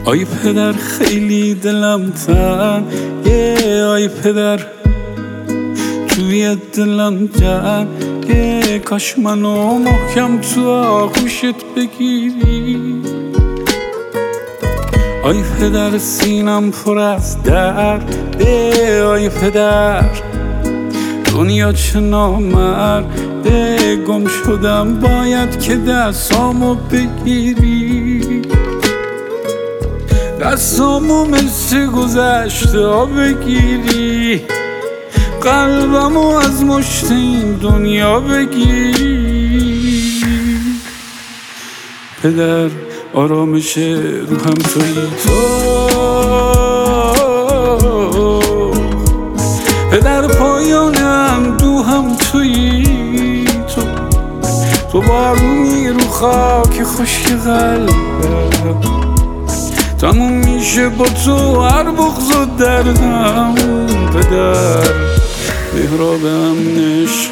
آی پدر خیلی دلم تنگه، آی پدر توی دلم جنگه، کاش منو محکم تو آغوشت بگیری. آی پدر سینم پر از درده، آی پدر دنیا چه نامرده، گم شدم باید که دستامو بگیری، دستامو مثل گذشته ها بگیری، قلبمو از مشت این دنیا بگیری. پدر آرامش روحم تویی تو، پدر پایان اندوهم تویی تو، تو بارونی رو خاک خشک قلبم، تموم میشه با تو هر بغض و دردم. پدر محراب امن عشق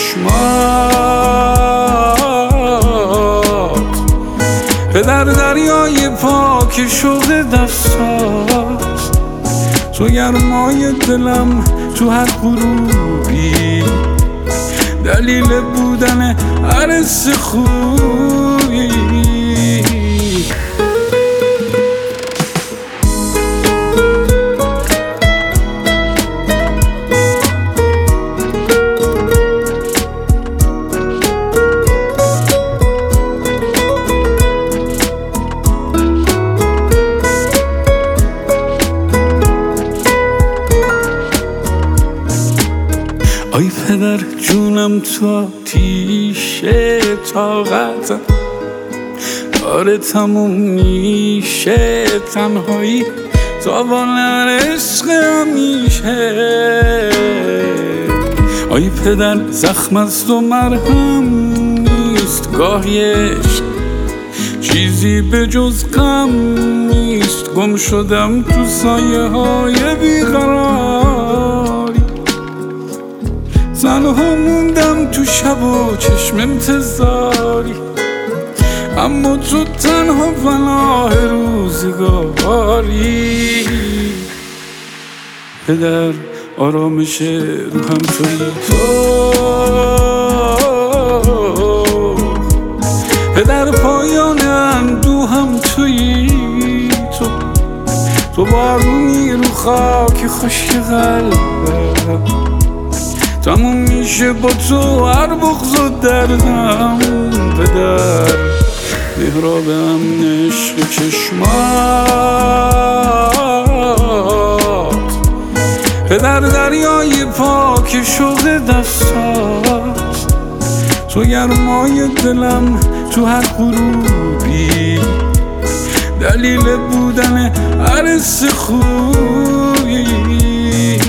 چشمات، پدر دریای پاک شوق دستات، تو گرمای دلم تو هر غروبی، دلیل بودن هر حس خوبی. آی پدر جونم تو آتیشه، طاقتم داره تموم میشه، تنهایی تاوان عشق همیشه. آی پدر زخم است و مرهم نیست، گاهی عشق چیزی به جز غم نیست، گم شدم تو سایه های بیقراری، تنها موندم تو شب و چشم انتظاری، اما تو تنها پناه روزگاری. پدر آرامش روحم تویی تو، پدر پایان اندوهم تویی تو، تو بارونی رو خاک خشک قلبم، تموم میشه با تو هر بغض و دردم. پدر محراب امن عشق چشمات، پدر دریای پاک شوق دستات، تو گرمای دلم تو هر غروبی، دلیل بودن هر حس خوبی.